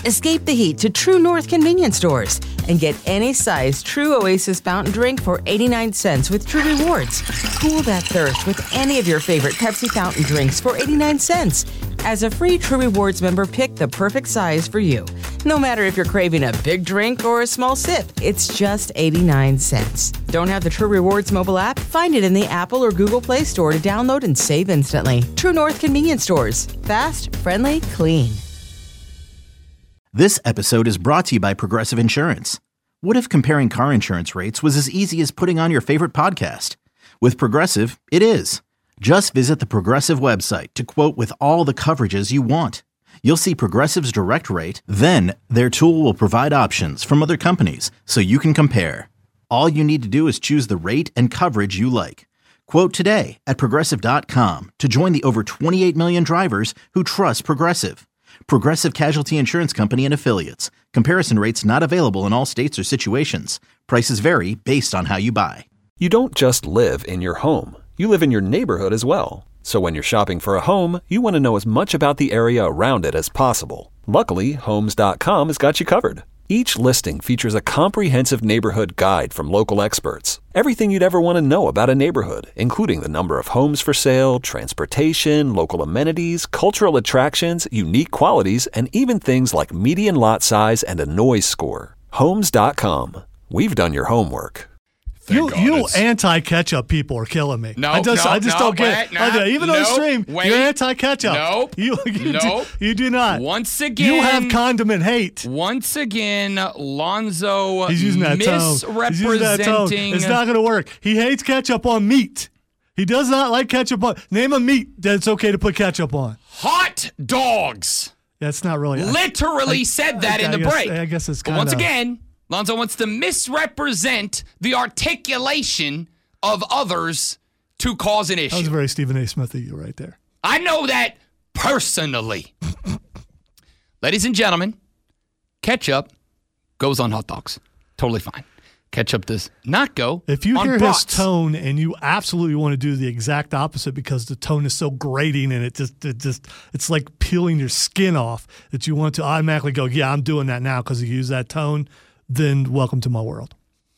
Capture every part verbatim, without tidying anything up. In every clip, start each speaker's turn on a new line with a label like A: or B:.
A: Escape the heat to True North convenience stores and get any size True Oasis fountain drink for eighty-nine cents with True Rewards. Cool that thirst with any of your favorite Pepsi fountain drinks for eighty-nine cents. As a free True Rewards member, pick the perfect size for you. No matter if you're craving a big drink or a small sip, it's just eighty-nine cents. Don't have the True Rewards mobile app? Find it in the Apple or Google Play Store to download and save instantly. True North convenience stores. Fast, friendly, clean.
B: This episode is brought to you by Progressive Insurance. What if comparing car insurance rates was as easy as putting on your favorite podcast? With Progressive, it is. Just visit the Progressive website to quote with all the coverages you want. You'll see Progressive's direct rate, then their tool will provide options from other companies so you can compare. All you need to do is choose the rate and coverage you like. Quote today at Progressive dot com to join the over twenty-eight million drivers who trust Progressive. Progressive Casualty Insurance Company and Affiliates. Comparison rates not available in all states or situations. Prices vary based on how you buy.
C: You don't just live in your home. You live in your neighborhood as well. So when you're shopping for a home, you want to know as much about the area around it as possible. Luckily, Homes dot com has got you covered. Each listing features a comprehensive neighborhood guide from local experts. Everything you'd ever want to know about a neighborhood, including the number of homes for sale, transportation, local amenities, cultural attractions, unique qualities, and even things like median lot size and a noise score. Homes dot com. We've done your homework.
D: You, you anti-ketchup people are killing me.
E: No,
D: I just,
E: no,
D: I just
E: no,
D: don't get
E: wait,
D: it.
E: no,
D: Even
E: no,
D: on the stream,
E: wait.
D: you're anti-ketchup.
E: Nope.
D: You, you,
E: nope.
D: Do, you do not.
E: Once again.
D: You have condiment hate.
E: Once again, Lonzo
D: He's using that
E: misrepresenting.
D: He's using that tone. It's not going to work. He hates ketchup on meat. He does not like ketchup on. Name a meat that's okay to put ketchup on.
E: Hot dogs.
D: That's not really.
E: Literally
D: I,
E: said that
D: I,
E: in
D: I
E: the
D: guess,
E: break.
D: I guess it's kind
E: of. Once
D: of.
E: again, Lonzo wants to misrepresent the articulation of others to cause an issue.
D: That was very Stephen A. Smith of you right there.
E: I know that personally. Ladies and gentlemen, ketchup goes on hot dogs. Totally fine. Ketchup does not go
D: If you
E: on
D: hear
E: brats.
D: his tone and you absolutely want to do the exact opposite because the tone is so grating and it just, it just it's like peeling your skin off that you want to automatically go, yeah, I'm doing that now because you use that tone, then welcome to my world.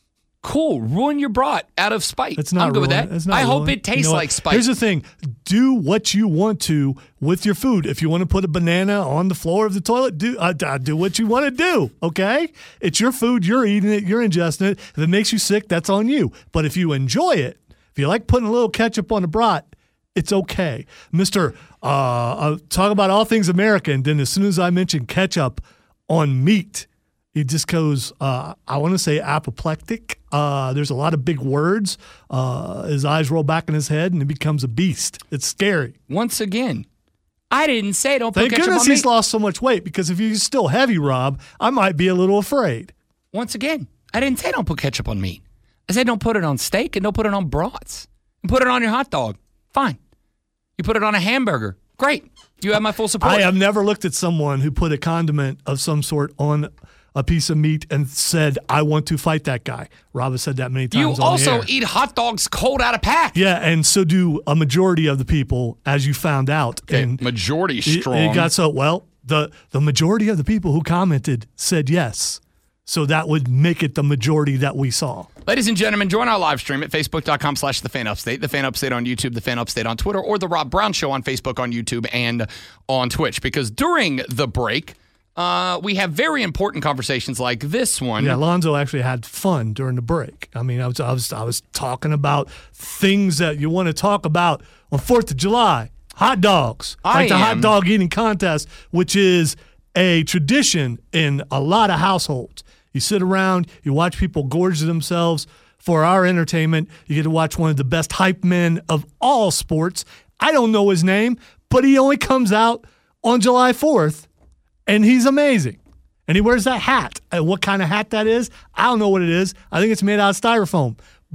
E: Cool. Ruin your brat out of spite.
D: It's not
E: I'm good with
D: ruin-
E: that.
D: it's not
E: I hope
D: ruin.
E: it tastes
D: You know
E: like
D: what?
E: spite.
D: Here's the thing. Do what you want to with your food. If you want to put a banana on the floor of the toilet, do uh, uh, do what you want to do, okay? It's your food. You're eating it. You're ingesting it. If it makes you sick, that's on you. But if you enjoy it, if you like putting a little ketchup on the brat, it's okay. Mister Uh, uh, talk about all things American, then as soon as I mention ketchup on meat, he just goes, uh, I want to say apoplectic. Uh, there's a lot of big words. Uh, his eyes roll back in his head, and he becomes a beast. It's scary.
E: Once again, I didn't say don't put
D: Thank
E: ketchup
D: goodness
E: on
D: he's
E: meat.
D: lost so much weight, because if he's still heavy, Rob, I might be a little afraid.
E: Once again, I didn't say don't put ketchup on meat. I said don't put it on steak and don't put it on brats. And put it on your hot dog. Fine. You put it on a hamburger. Great. You have my full support.
D: I have never looked at someone who put a condiment of some sort on a piece of meat and said, I want to fight that guy. Rob has said that many times
E: You
D: on the
E: also
D: air.
E: eat hot dogs cold out of pack.
D: Yeah, and so do a majority of the people, as you found out.
E: Okay,
D: and
E: majority
D: it-
E: strong.
D: It got so, well, the, the majority of the people who commented said yes. So that would make it the majority that we saw.
E: Ladies and gentlemen, join our live stream at facebook.com slash the fan upstate, the fan upstate on YouTube, the fan upstate on Twitter, or the Rob Brown Show on Facebook, on YouTube, and on Twitch. Because during the break, uh, we have very important conversations like this one.
D: Yeah, Lonzo actually had fun during the break. I mean, I was I was I was talking about things that you want to talk about on fourth of July. Hot dogs.
E: I
D: like the
E: am.
D: hot dog eating contest, which is a tradition in a lot of households. You sit around, you watch people gorge themselves for our entertainment. You get to watch one of the best hype men of all sports. I don't know his name, but he only comes out on July fourth, and he's amazing. And he wears that hat. And what kind of hat that is, I don't know what it is. I think it's made out of styrofoam.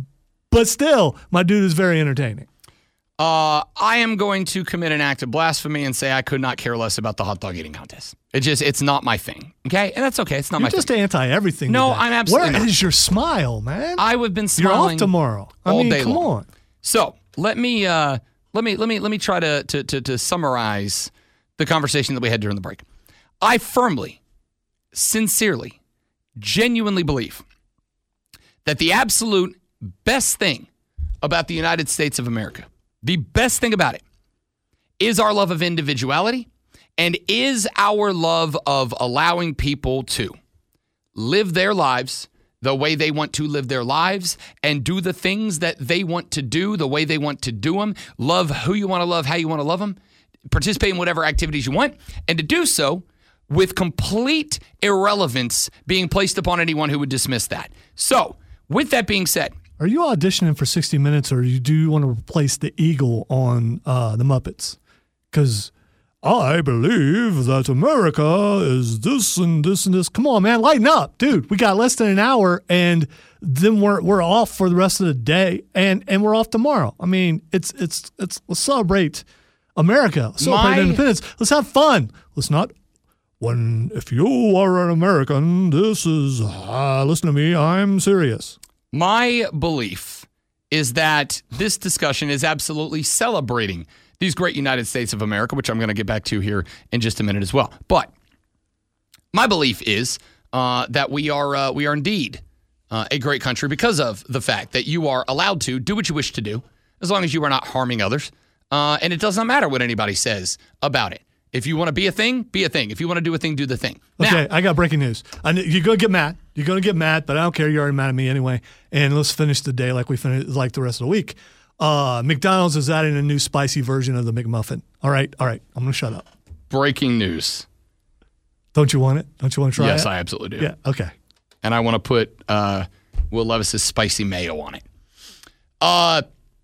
D: But still, my dude is very entertaining.
E: Uh, I am going to commit an act of blasphemy and say I could not care less about the hot dog eating contest. It just, it's not my thing. Okay? And that's okay. It's not
D: You're
E: my
D: just
E: thing.
D: anti-everything.
E: No,
D: today.
E: I'm absolutely
D: Where
E: not.
D: is your smile, man?
E: I have been
D: You're
E: smiling
D: off tomorrow. I
E: all
D: mean,
E: day
D: come
E: long.
D: on.
E: So let me uh, let me let me let me try to, to to to summarize the conversation that we had during the break. I firmly, sincerely, genuinely believe that the absolute best thing about the United States of America, the best thing about it, is our love of individuality and is our love of allowing people to live their lives the way they want to live their lives and do the things that they want to do the way they want to do them, love who you want to love, how you want to love them, participate in whatever activities you want, and to do so with complete irrelevance being placed upon anyone who would dismiss that. So, with that being said,
D: are you auditioning for sixty minutes, or do you want to replace the Eagle on uh, the Muppets? Because I believe that America is this and this and this. Come on, man, lighten up, dude. We got less than an hour, and then we're we're off for the rest of the day, and, and we're off tomorrow. I mean, it's it's it's let's celebrate America, celebrate
E: My,
D: independence. Let's have fun. Let's not. When if you are an American, this is uh, listen to me. I'm serious.
E: My belief is that this discussion is absolutely celebrating these great United States of America, which I'm going to get back to here in just a minute as well. But my belief is uh, that we are uh, we are indeed uh, a great country because of the fact that you are allowed to do what you wish to do, as long as you are not harming others, uh, and it doesn't matter what anybody says about it. If you want to be a thing, be a thing. If you want to do a thing, do the thing.
D: Okay,
E: now,
D: I got breaking news. I, you're going to get mad. You're going to get mad, but I don't care. You're already mad at me anyway. And let's finish the day like we finished, like the rest of the week. Uh, McDonald's is adding a new spicy version of the McMuffin. All right, all right. I'm going to shut up.
E: Breaking news.
D: Don't you want it? Don't you want to try
E: yes,
D: it?
E: Yes, I absolutely do.
D: Yeah, okay.
E: And I want to put uh, Will Levis's spicy mayo on it. Uh,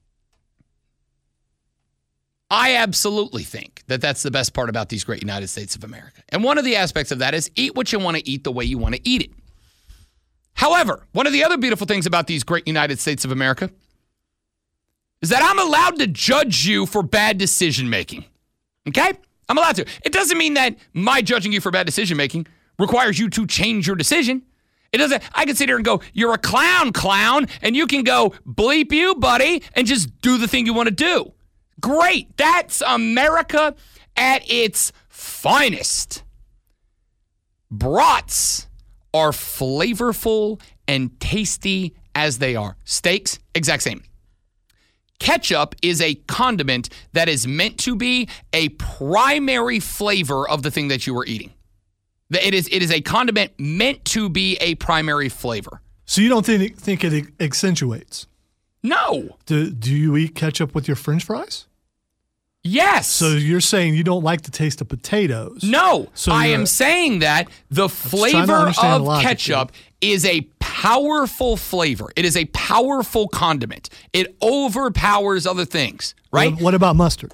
E: I absolutely think that that's the best part about these great United States of America. And one of the aspects of that is eat what you want to eat the way you want to eat it. However, one of the other beautiful things about these great United States of America is that I'm allowed to judge you for bad decision making. Okay? I'm allowed to. It doesn't mean that my judging you for bad decision making requires you to change your decision. It doesn't. I can sit here and go, you're a clown, clown, and you can go, bleep you, buddy, and just do the thing you want to do. Great. That's America at its finest. Brats are flavorful and tasty as they are. Steaks, exact same. Ketchup is a condiment that is meant to be a primary flavor of the thing that you are eating. It is, it is a condiment meant to be a primary flavor.
D: So you don't think, think it accentuates?
E: No.
D: Do, do you eat ketchup with your French fries?
E: Yes.
D: So you're saying you don't like the taste of potatoes?
E: No.
D: So
E: I am saying that the flavor of logic, ketchup dude. is a powerful flavor. It is a powerful condiment. It overpowers other things, right?
D: What, what about mustard?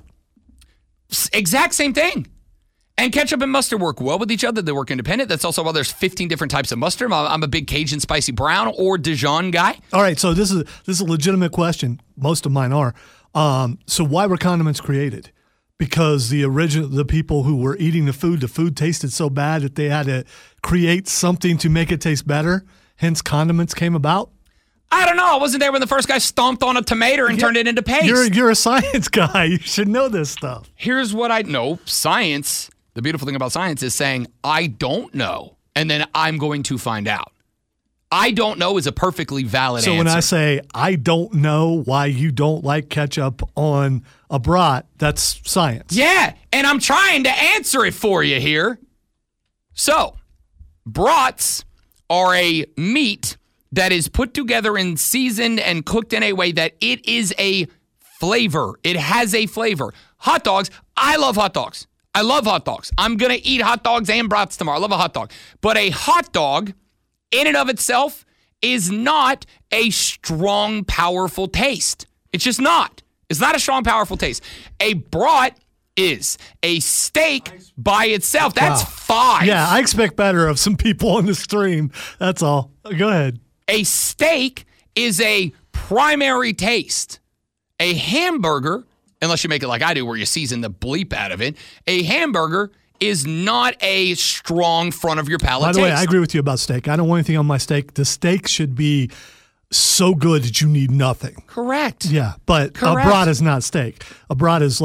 E: Exact same thing. And ketchup and mustard work well with each other. They work independent. That's also why there's fifteen different types of mustard. I'm a big Cajun spicy brown or Dijon guy.
D: All right, so this is this is a legitimate question. Most of mine are. Um, so why were condiments created? Because the original, the people who were eating the food, the food tasted so bad that they had to create something to make it taste better. Hence, condiments came about.
E: I don't know. I wasn't there when the first guy stomped on a tomato and yeah, turned it into paste.
D: You're you're a science guy. You should know this stuff.
E: Here's what I know. Science. The beautiful thing about science is saying I don't know, and then I'm going to find out. I don't know is a perfectly valid
D: so
E: answer.
D: So when I say I don't know why you don't like ketchup on a brat, that's science.
E: Yeah, and I'm trying to answer it for you here. So, brats are a meat that is put together and seasoned and cooked in a way that it is a flavor. It has a flavor. Hot dogs, I love hot dogs. I love hot dogs. I'm going to eat hot dogs and brats tomorrow. I love a hot dog. But a hot dog in and of itself is not a strong, powerful taste. It's just not. It's not a strong, powerful taste. A brat is. A steak by itself, that's wow. five.
D: Yeah, I expect better of some people on the stream. That's all. Go ahead.
E: A steak is a primary taste. A hamburger, unless you make it like I do where you season the bleep out of it, a hamburger is not a strong front of your palate
D: By the
E: taste.
D: way, I agree with you about steak. I don't want anything on my steak. The steak should be so good that you need nothing.
E: Correct.
D: Yeah, but
E: Correct.
D: a brat is not steak. A brat is like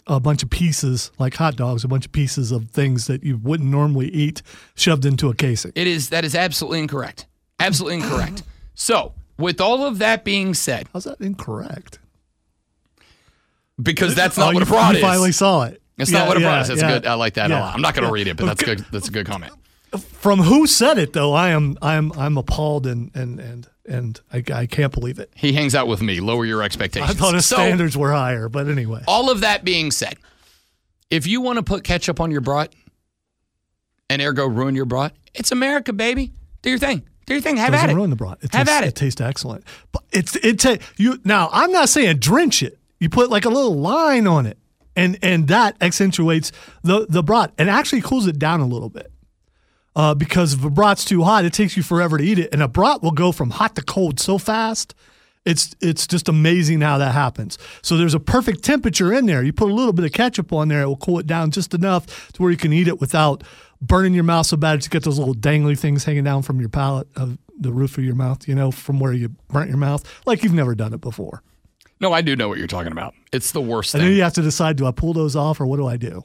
D: a bunch of pieces, like hot dogs, a bunch of pieces of things that you wouldn't normally eat shoved into a casing.
E: It is. That is absolutely incorrect. Absolutely incorrect. So, with all of that being said.
D: How's that incorrect?
E: Because that's not
D: oh,
E: what
D: you,
E: a brat
D: you
E: is.
D: finally saw it.
E: It's
D: yeah,
E: not what a
D: yeah,
E: brat is. That's
D: yeah,
E: good. I like that
D: yeah,
E: a lot. I'm not going to
D: yeah.
E: read it, but that's good. That's a good comment.
D: From who said it, though, I am I am I'm appalled and and and and I, I can't believe it.
E: He hangs out with me. Lower your expectations.
D: I thought his
E: so,
D: standards were higher, but anyway.
E: All of that being said, if you want to put ketchup on your brat and ergo ruin your brat, it's America, baby. Do your thing. Do your thing. Have
D: Doesn't
E: at it.
D: ruin the brat. It
E: Have
D: tastes,
E: at it.
D: It tastes excellent. But it's it ta- you now. I'm not saying drench it. You put like a little line on it, and and that accentuates the the brat and actually cools it down a little bit. Uh, because if a brat's too hot, it takes you forever to eat it, and a brat will go from hot to cold so fast. It's it's just amazing how that happens. So there's a perfect temperature in there. You put a little bit of ketchup on there, it will cool it down just enough to where you can eat it without burning your mouth so bad that you get those little dangly things hanging down from your palate of the roof of your mouth, you know, from where you burnt your mouth, like you've never done it before.
E: No, I do know what you're talking about. It's the worst
D: And
E: thing.
D: then you have to decide, do I pull those off or what do I do?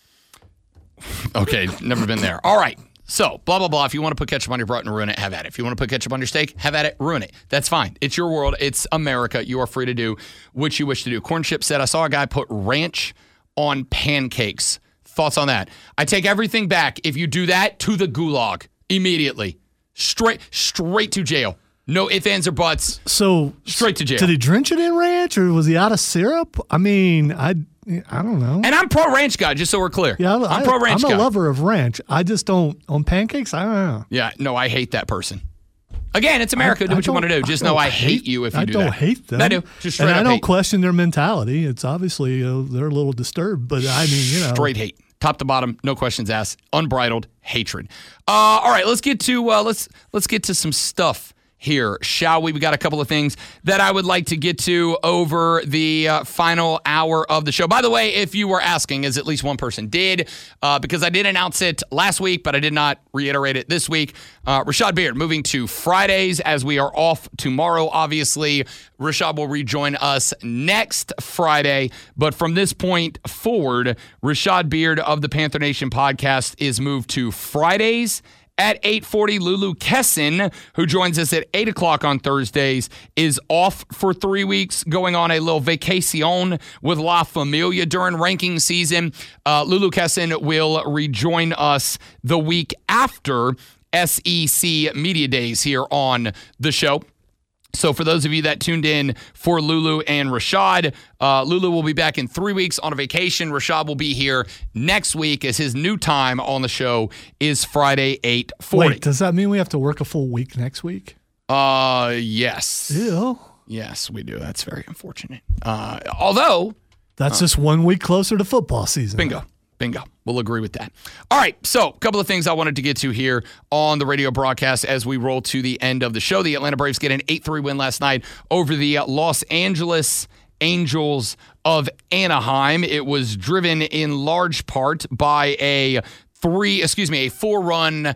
E: Okay, never been there. All right. So, blah, blah, blah. If you want to put ketchup on your brat and ruin it, have at it. If you want to put ketchup on your steak, have at it, ruin it. That's fine. It's your world. It's America. You are free to do what you wish to do. Corn Chip said, I saw a guy put ranch on pancakes. Thoughts on that? I take everything back. If you do that, to the gulag immediately. Straight straight to jail. No ifs, ands, or buts.
D: So
E: Straight to jail.
D: Did he drench it in ranch or was he out of syrup? I mean, I I don't know.
E: And I'm pro ranch guy, just so we're clear.
D: Yeah,
E: I'm
D: I,
E: pro ranch
D: I'm
E: guy.
D: a lover of ranch. I just don't on pancakes. I don't know.
E: Yeah, no, I hate that person. Again, it's America.
D: I-
E: do
D: I
E: what you want to do.
D: don't-
E: Just
D: I
E: know
D: don't
E: I hate you if you
D: I
E: do
D: don't
E: that.
D: hate them.
E: I do. Just straight
D: and I
E: up
D: don't
E: hate.
D: question their mentality. It's obviously you know, they're a little disturbed, but I mean, you know,
E: Straight hate, top to bottom, no questions asked, unbridled hatred. Uh, all right, let's get to uh, let's let's get to some stuff here, shall we? We got a couple of things that I would like to get to over the uh, final hour of the show. By the way, if you were asking, as at least one person did, uh, because I did announce it last week, but I did not reiterate it this week. Uh, Rashad Beard moving to Fridays as we are off tomorrow. Obviously, Rashad will rejoin us next Friday. But from this point forward, Rashad Beard of the Panther Nation podcast is moved to Fridays at eight forty. Lulu Kesson, who joins us at eight o'clock on Thursdays, is off for three weeks, going on a little vacation with La Familia during ranking season. Uh, Lulu Kesson will rejoin us the week after S E C Media Days here on the show. So for those of you that tuned in for Lulu and Rashad, uh, Lulu will be back in three weeks on a vacation. Rashad will be here next week as his new time on the show is Friday, eight forty.
D: Wait, does that mean we have to work a full week next week?
E: Uh, yes.
D: Ew.
E: Yes, we do. That's very unfortunate. Uh, although,
D: That's just one week closer to football season.
E: bingo. Bingo. We'll agree with that. All right. So, a couple of things I wanted to get to here on the radio broadcast as we roll to the end of the show. The Atlanta Braves get an eight three win last night over the Los Angeles Angels of Anaheim. It was driven in large part by a three, excuse me, a four-run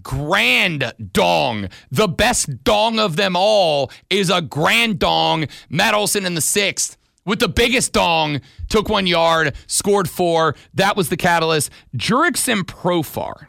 E: grand dong. The best dong of them all is a grand dong. Matt Olson in the sixth with the biggest dong, took one yard, scored four. That was the catalyst. Jurickson Profar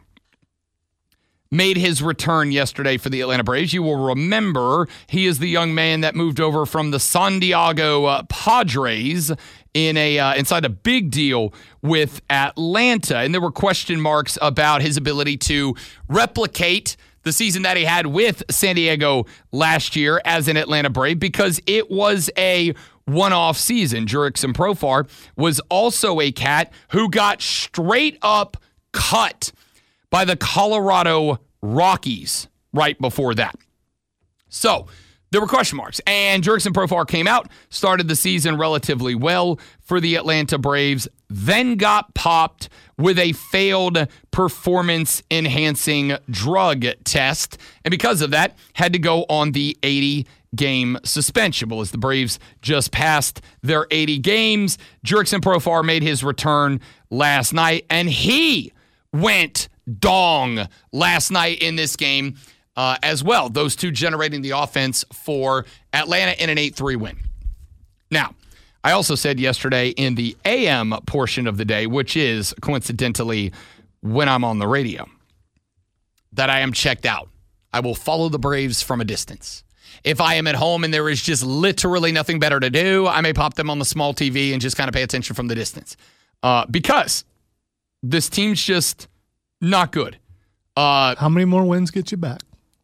E: made his return yesterday for the Atlanta Braves. You will remember he is the young man that moved over from the San Diego uh, Padres in a uh, inside a big deal with Atlanta. And there were question marks about his ability to replicate the season that he had with San Diego last year as an Atlanta Brave because it was a one-off season. Jurickson Profar was also a cat who got straight up cut by the Colorado Rockies right before that. So there were question marks, and Jurickson Profar came out, started the season relatively well for the Atlanta Braves, then got popped with a failed performance-enhancing drug test, and because of that, had to go on the eighty-game suspension. Well, as the Braves just passed their eighty games, Jurickson Profar made his return last night, and he went dong last night in this game uh, as well. Those two generating the offense for Atlanta in an eight three win. Now, I also said yesterday in the A M portion of the day, which is coincidentally when I'm on the radio, that I am checked out. I will follow the Braves from a distance. If I am at home and there is just literally nothing better to do, I may pop them on the small T V and just kind of pay attention from the distance. Uh, because this team's just not good. Uh,
D: How many more wins get you back?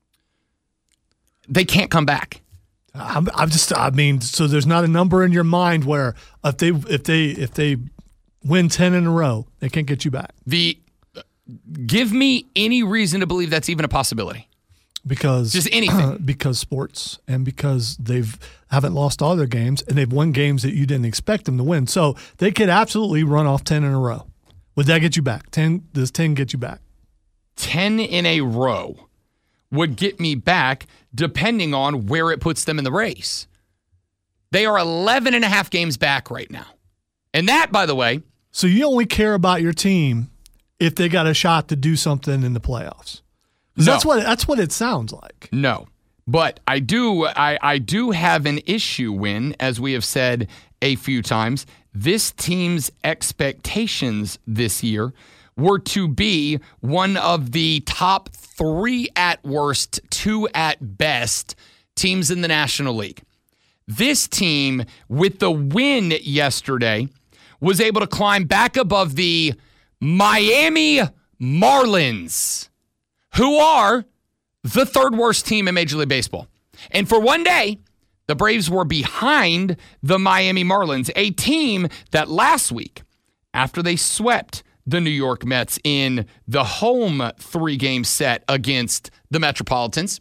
E: They can't come back.
D: I'm, I'm just. I mean, so there's not a number in your mind where if they if they if they win ten in a row, they can't get you back.
E: The give me any reason to believe that's even a possibility.
D: Because
E: just anything.
D: Because sports and because they've haven't lost all their games and they've won games that you didn't expect them to win. So they could absolutely run off ten in a row. Would that get you back? Ten? Does ten get you back?
E: Ten in a row would get me back depending on where it puts them in the race. They are eleven and a half games back right now. And that, by the way.
D: So you only care about your team if they got a shot to do something in the playoffs.
E: No.
D: That's what that's what it sounds like.
E: No. But I do I, I do have an issue when, as we have said a few times, this team's expectations this year were to be one of the top three at worst, two at best teams in the National League. This team, with the win yesterday, was able to climb back above the Miami Marlins, who are the third worst team in Major League Baseball. And for one day, the Braves were behind the Miami Marlins, a team that last week, after they swept the New York Mets in the home three-game set against the Metropolitans,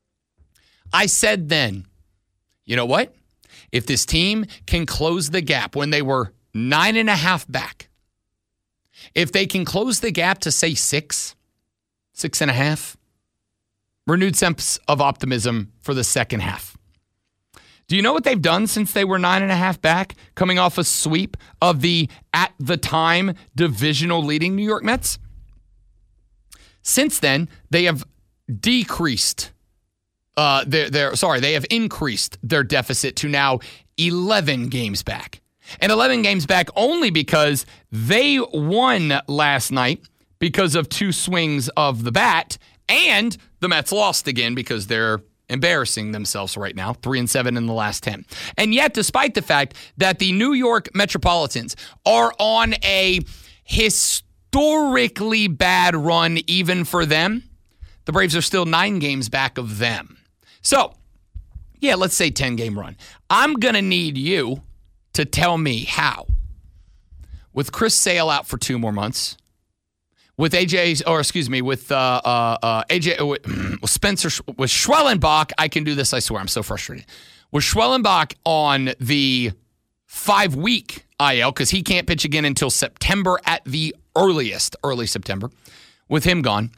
E: I said then, you know what? If this team can close the gap when they were nine and a half back, if they can close the gap to, say, six, six and a half, renewed sense of optimism for the second half. Do you know what they've done since they were nine and a half back, coming off a sweep of the, at the time, divisional leading New York Mets? Since then, they have decreased uh, their, their, sorry, they have increased their deficit to now eleven games back. And eleven games back only because they won last night because of two swings of the bat, and the Mets lost again because they're embarrassing themselves right now, three and seven in the last ten. And yet, despite the fact that the New York Metropolitans are on a historically bad run even for them, the Braves are still nine games back of them. So, yeah, let's say ten-game run. I'm going to need you to tell me how. With Chris Sale out for two more months, with A J, or excuse me, with uh, uh, uh, A J, uh, with Spencer, with Schwellenbach, I can do this, I swear. I'm so frustrated. With Schwellenbach on the five-week I L, because he can't pitch again until September at the earliest, early September, with him gone,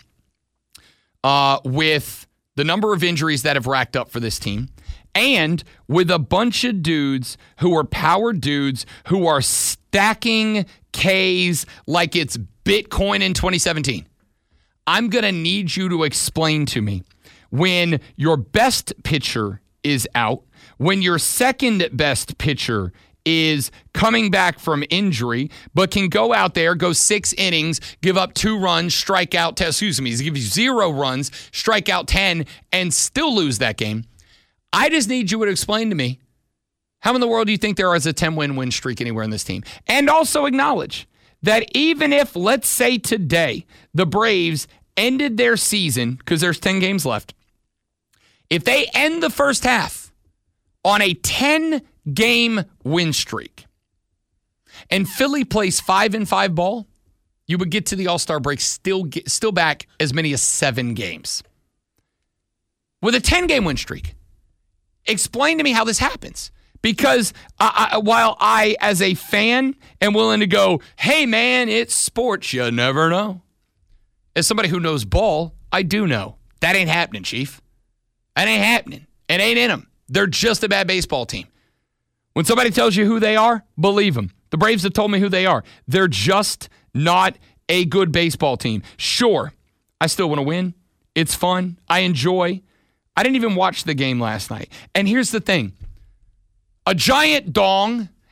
E: uh, with the number of injuries that have racked up for this team, and with a bunch of dudes who are power dudes who are stacking Ks like it's Bitcoin in twenty seventeen. I'm going to need you to explain to me when your best pitcher is out, when your second best pitcher is coming back from injury, but can go out there, go six innings, give up two runs, strike out, excuse me, give you zero runs, strike out ten, and still lose that game. I just need you to explain to me, how in the world do you think there is a ten-win win streak anywhere in this team? And also acknowledge that even if, let's say today, the Braves ended their season, because there's ten games left, if they end the first half on a ten-game win streak, and Philly plays five and five ball, you would get to the All-Star break still get, still back as many as seven games. With a ten-game win streak. Explain to me how this happens. Because I, I, while I, as a fan, am willing to go, hey, man, it's sports. You never know. As somebody who knows ball, I do know. That ain't happening, Chief. That ain't happening. It ain't in them. They're just a bad baseball team. When somebody tells you who they are, believe them. The Braves have told me who they are. They're just not a good baseball team. Sure, I still want to win. It's fun. I enjoy. I didn't even watch the game last night. And here's the thing. A giant dong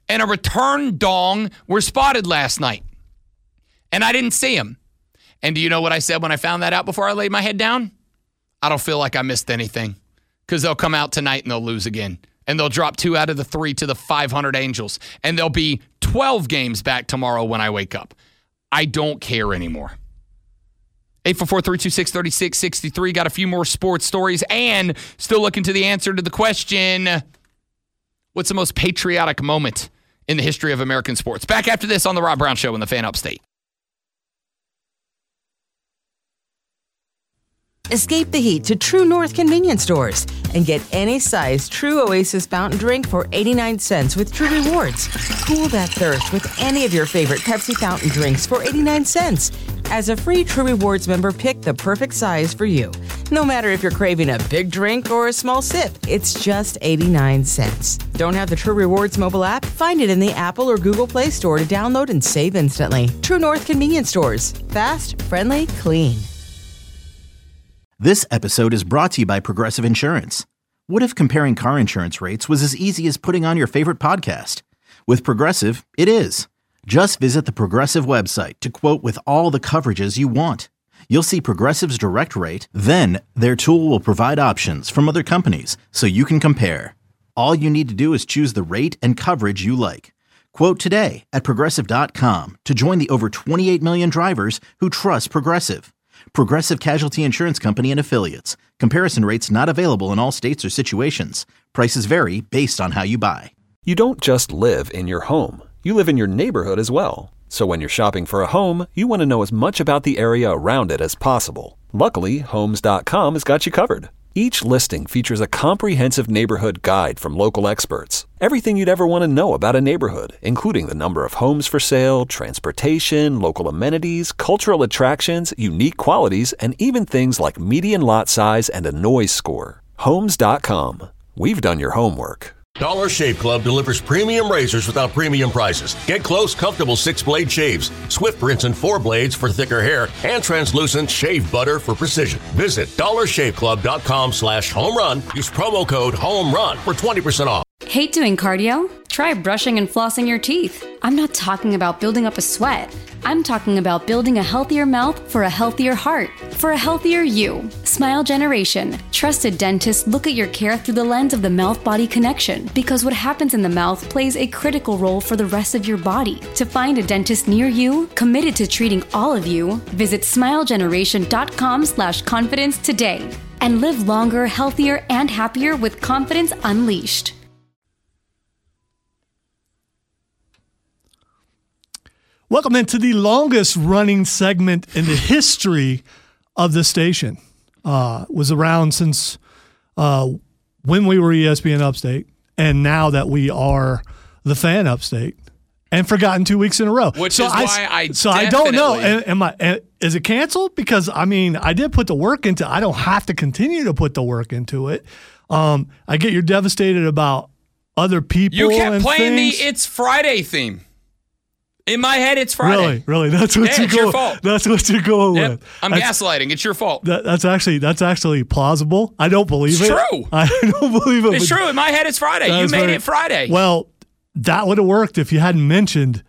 E: and a return dong were spotted last night. And I didn't see them. And do you know what I said when I found that out before I laid my head down? I don't feel like I missed anything because they'll come out tonight and they'll lose again. And they'll drop two out of the three to the five hundred Angels. And there'll be twelve games back tomorrow when I wake up. I don't care anymore. eight four four, three two six, three six six three. Got a few more sports stories and still looking to the answer to the question, what's the most patriotic moment in the history of American sports? Back after this on The Rob Brown Show in the Fan Upstate.
A: Escape the heat to True North convenience stores and get any size True Oasis fountain drink for eighty-nine cents with True Rewards. Cool that thirst with any of your favorite Pepsi fountain drinks for eighty-nine cents. As a free True Rewards member, pick the perfect size for you. No matter if you're craving a big drink or a small sip, it's just eighty-nine cents. Don't have the True Rewards mobile app? Find it in the Apple or Google Play Store to download and save instantly. True North convenience stores. Fast, friendly, clean.
B: This episode is brought to you by Progressive Insurance. What if comparing car insurance rates was as easy as putting on your favorite podcast? With Progressive, it is. Just visit the Progressive website to quote with all the coverages you want. You'll see Progressive's direct rate, then their tool will provide options from other companies so you can compare. All you need to do is choose the rate and coverage you like. Quote today at Progressive dot com to join the over twenty-eight million drivers who trust Progressive. Progressive Casualty Insurance Company and Affiliates. Comparison rates not available in all states or situations. Prices vary based on how you buy.
C: You don't just live in your home. You live in your neighborhood as well. So when you're shopping for a home, you want to know as much about the area around it as possible. Luckily, Homes dot com has got you covered. Each listing features a comprehensive neighborhood guide from local experts. Everything you'd ever want to know about a neighborhood, including the number of homes for sale, transportation, local amenities, cultural attractions, unique qualities, and even things like median lot size and a noise score. Homes dot com. We've done your homework.
F: Dollar Shave Club delivers premium razors without premium prices. Get close, comfortable six-blade shaves, swift rinse and four blades for thicker hair, and translucent shave butter for precision. Visit dollar shave club dot com slash home run. Use promo code HOMERUN for twenty percent off.
G: Hate doing cardio? Try brushing and flossing your teeth. I'm not talking about building up a sweat. I'm talking about building a healthier mouth for a healthier heart, for a healthier you. Smile Generation. Trusted dentists look at your care through the lens of the mouth-body connection, because what happens in the mouth plays a critical role for the rest of your body. To find a dentist near you, committed to treating all of you, visit smile generation dot com slash confidence today. And live longer, healthier, and happier with confidence unleashed.
D: Welcome into the longest running segment in the history of the station. Uh, was around since uh, when we were E S P N Upstate, and now that we are the Fan Upstate, and forgotten two weeks in a row.
E: Which
D: so
E: is
D: I,
E: why I
D: so I don't know. Am, am I? Is it canceled? Because I mean, I did put the work into. I don't have to continue to put the work into it. Um, I get you're devastated about other people.
E: You kept
D: and
E: playing
D: things.
E: the It's Friday theme. In my head, it's Friday.
D: Really, really, that's what
E: Yeah,
D: you
E: it's
D: go.
E: your fault.
D: That's what you're going
E: Yep.
D: with.
E: I'm
D: That's-
E: gaslighting. It's your fault.
D: That, that's actually that's actually plausible. I don't believe
E: It's
D: it.
E: true.
D: I don't believe it.
E: It's
D: but
E: true. In my head, it's Friday.
D: that
E: You
D: is
E: made
D: very-
E: it Friday.
D: Well, that would have worked if you hadn't mentioned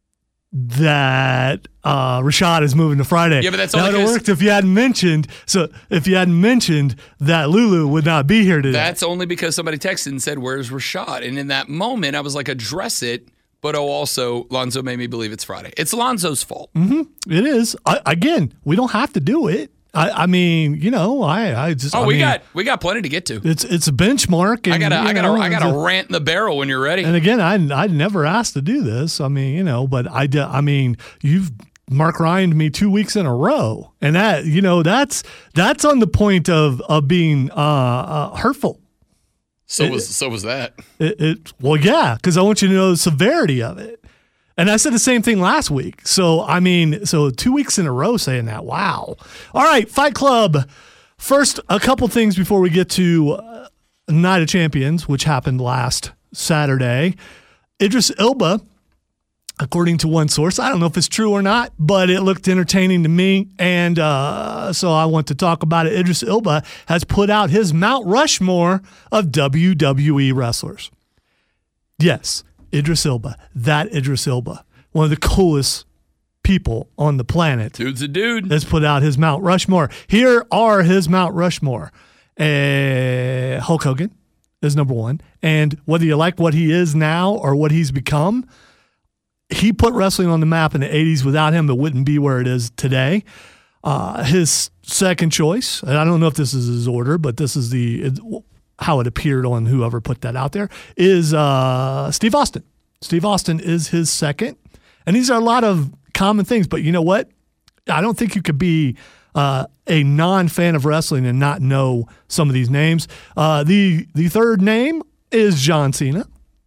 D: that uh, Rashad is moving to Friday.
E: Yeah, but that's
D: that
E: only
D: would have
E: 'cause-
D: worked if you hadn't mentioned. So if you hadn't mentioned that Lulu would not be here today.
E: That's only because somebody texted and said, "Where's Rashad?" And in that moment, I was like, "Address it." But oh, also, Lonzo made me believe it's Friday. It's Lonzo's fault.
D: Mm-hmm. It is. I, again, we don't have to do it. I, I mean, you know, I, I just.
E: Oh,
D: I
E: we
D: mean,
E: got we got plenty to get to.
D: It's it's a benchmark. And,
E: I got a,
D: you
E: I got
D: know,
E: a, I got
D: it's
E: a rant in the barrel when you're ready.
D: And again, I I never asked to do this. I mean, you know, but I d- I mean, you've Mark Ryan'd me two weeks in a row, and that you know that's that's on the point of of being uh, uh, hurtful.
E: So
D: it,
E: was so was that.
D: It, it well, yeah, because I want you to know the severity of it. And I said the same thing last week. So, I mean, so two weeks in a row saying that. Wow. All right, Fight Club. First, a couple things before we get to uh, Night of Champions, which happened last Saturday. Idris Elba, according to one source, I don't know if it's true or not, but it looked entertaining to me. And uh, so I want to talk about it. Idris Elba has put out his Mount Rushmore of W W E wrestlers. Yes. Idris Elba, that Idris Elba, one of the coolest people on the planet.
E: Dude's a dude.
D: Has put out his Mount Rushmore. Here are his Mount Rushmore. Uh, Hulk Hogan is number one. And whether you like what he is now or what he's become, he put wrestling on the map in the eighties. Without him, it wouldn't be where it is today. Uh, his second choice, and I don't know if this is his order, but this is the it, how it appeared on whoever put that out there, is uh, Steve Austin. Steve Austin is his second. And these are a lot of common things, but you know what? I don't think you could be uh, a non-fan of wrestling and not know some of these names. Uh, the the third name is John Cena.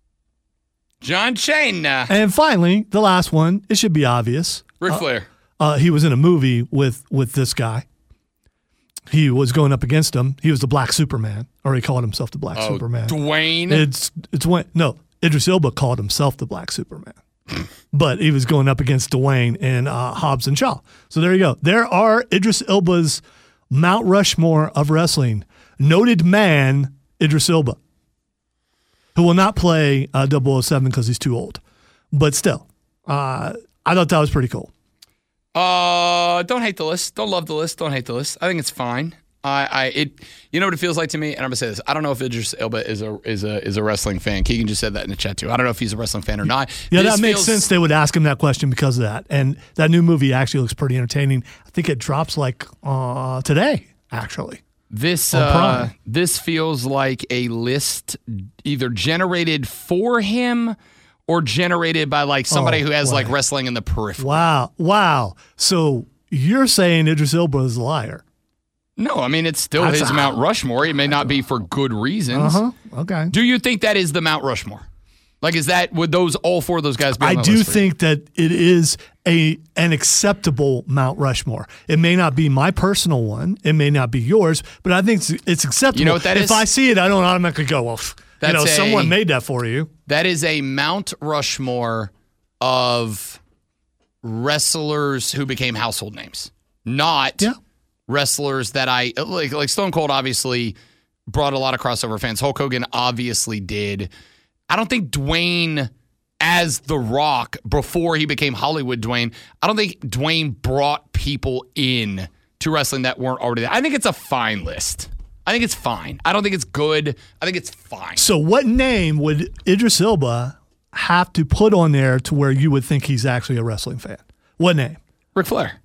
E: John Cena.
D: And finally, the last one, it should be obvious.
E: Ric
D: uh,
E: Flair.
D: Uh, he was in a movie with with this guy. He was going up against him. He was the Black Superman, or he called himself the Black
E: oh,
D: Superman.
E: Dwayne.
D: It's it's when no Idris Elba called himself the Black Superman, but he was going up against Dwayne and uh, Hobbs and Shaw. So there you go. There are Idris Elba's Mount Rushmore of wrestling. Noted man Idris Elba, who will not play uh, double oh seven because he's too old, but still, uh, I thought that was pretty cool.
E: Uh, don't hate the list. Don't love the list. Don't hate the list. I think it's fine. I, I, it, you know what it feels like to me, and I'm gonna say this. I don't know if Idris Elba is a is a is a wrestling fan. Keegan just said that in the chat too. I don't know if he's a wrestling fan or not.
D: Yeah,
E: This
D: that makes
E: feels,
D: sense. They would ask him that question because of that. And that new movie actually looks pretty entertaining. I think it drops like uh, today, actually.
E: This
D: on
E: uh,
D: Prime.
E: this feels like a list either generated for him or generated by like somebody
D: Oh,
E: who has
D: boy.
E: like wrestling in the periphery.
D: Wow, wow. So you're saying Idris Elba is a liar?
E: No, I mean it's still
D: That's
E: his
D: a-
E: Mount Rushmore. It may not be for good reasons.
D: Uh huh. Okay.
E: Do you think that is the Mount Rushmore? Like, is that would those all four of those guys be? On
D: I
E: that
D: do
E: list for you?
D: think that it is a an acceptable Mount Rushmore. It may not be my personal one. It may not be yours, but I think it's, it's acceptable.
E: You know what that
D: if
E: is?
D: I see it, I don't automatically go, well, pff, you know,
E: That's a-
D: someone made that for you.
E: That is a Mount Rushmore of wrestlers who became household names, not
D: Yeah.
E: wrestlers that I like. Like Stone Cold obviously brought a lot of crossover fans. Hulk Hogan obviously did. I don't think Dwayne, as The Rock before he became Hollywood Dwayne, I don't think Dwayne brought people in to wrestling that weren't already there. I think it's a fine list. I think it's fine. I don't think it's good. I think it's fine.
D: So what name would Idris Elba have to put on there to where you would think he's actually a wrestling fan? What name?
E: Ric Flair.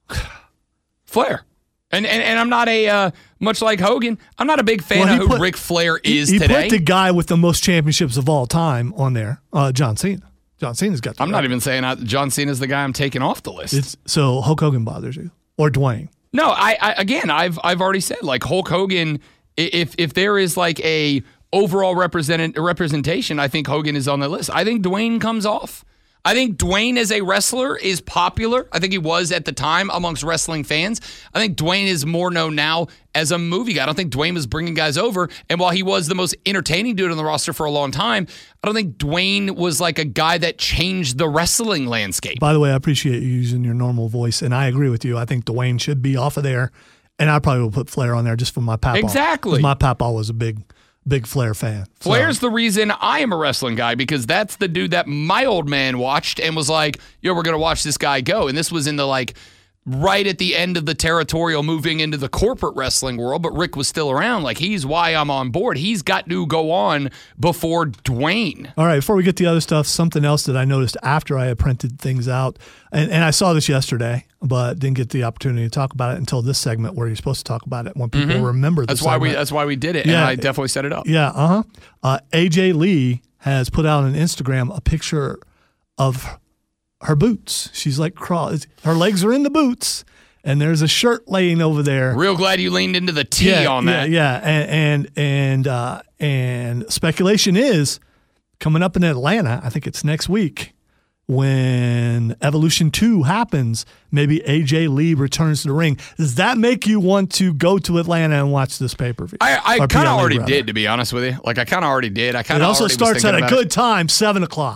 E: Flair. And, and and I'm not a, uh, much like Hogan, I'm not a big fan
D: Well,
E: of
D: he
E: who
D: put-
E: Ric Flair is
D: he
E: today.
D: put the guy with the most championships of all time on there, uh, John Cena. John Cena's got the
E: I'm not even saying I, John Cena's the guy I'm taking off the list.
D: It's, so Hulk Hogan bothers you. Or Dwayne.
E: No, I, I again, I've I've already said like Hulk Hogan. i- If if there is like a overall represent, representation, I think Hogan is on the list. I think Dwayne comes off. I think Dwayne as a wrestler is popular. I think he was at the time amongst wrestling fans. I think Dwayne is more known now as a movie guy. I don't think Dwayne was bringing guys over. And while he was the most entertaining dude on the roster for a long time, I don't think Dwayne was like a guy that changed the wrestling landscape.
D: By the way, I appreciate you using your normal voice, and I agree with you. I think Dwayne should be off of there, and I probably will put Flair on there just for my papa.
E: Exactly.
D: 'Cause my papa was a big, big Flair fan. So-
E: Flair's the reason I am a wrestling guy because that's the dude that my old man watched and was like, yo, we're going to watch this guy go. And this was in the like right at the end of the territorial moving into the corporate wrestling world, but Rick was still around. Like, he's why I'm on board. He's got to go on before Dwayne.
D: All right, before we get to the other stuff, something else that I noticed after I had printed things out, and, and I saw this yesterday, but didn't get the opportunity to talk about it until this segment where you're supposed to talk about it when people remember the
E: That's why we
D: segment.
E: that's why we did it.
D: Yeah.
E: And I definitely set it up.
D: Yeah, uh-huh. Uh, A J Lee has put out on Instagram a picture of her boots. She's like, crawl. Her legs are in the boots, and there's a shirt laying over there.
E: Real glad you leaned into the T
D: yeah,
E: on that.
D: Yeah, yeah. And and and, uh, and speculation is coming up in Atlanta, I think it's next week, when Evolution two happens, maybe A J Lee returns to the ring. Does that make you want to go to Atlanta and watch this pay-per-view?
E: I, I
D: Or
E: kind
D: P L E,
E: of already
D: rather.
E: did, to be honest with you. Like, I kind of already did. I kind
D: It
E: of
D: also
E: already
D: starts
E: was
D: at
E: thinking
D: a
E: about it.
D: good time, seven o'clock.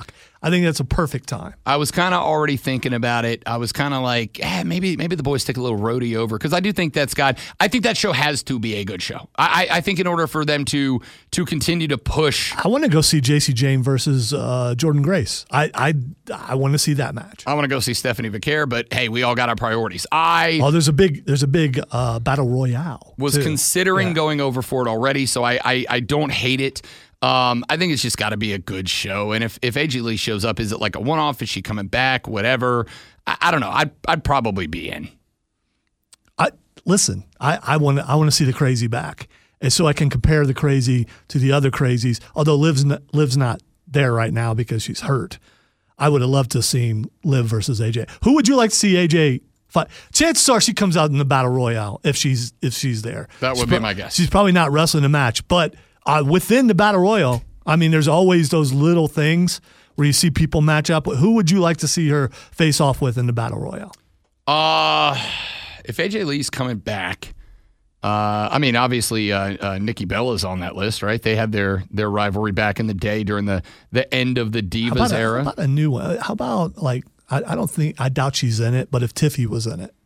D: I think that's a perfect time.
E: I was kind of already thinking about it. I was kind of like, eh, maybe maybe the boys take a little roadie over because I do think that's got. I think that show has to be a good show. I, I think in order for them to to continue to push,
D: I want to go see J C Jane versus uh, Jordan Grace. I I I want to see that match.
E: I want to go see Stephanie Vicaire, but hey, we all got our priorities. I
D: oh, there's a big there's a big uh, battle royale.
E: Was
D: too.
E: considering
D: yeah.
E: going over for it already, so I I, I don't hate it. Um, I think it's just got to be a good show. And if, if A J Lee shows up, is it like a one-off? Is she coming back? Whatever. I, I don't know. I'd, I'd probably be in.
D: I Listen, I, I want I want to see the crazy back. And so I can compare the crazy to the other crazies, although Liv's not, Liv's not there right now because she's hurt. I would have loved to have seen Liv versus A J. Who would you like to see A J fight? Chances are she comes out in the Battle Royale if she's if she's there.
E: That would
D: she's
E: be
D: pro-
E: my guess.
D: She's probably not wrestling a match, but Uh, within the Battle Royal, I mean, there's always those little things where you see people match up. Who would you like to see her face off with in the Battle Royal?
E: Uh, if A J Lee's coming back, uh, I mean, obviously uh, uh, Nikki Bella's on that list, right? They had their their rivalry back in the day during the, the end of the Divas
D: how about
E: era.
D: A, how about a new one? How about, like, I, I don't think, I doubt she's in it, but if Tiffy was in it.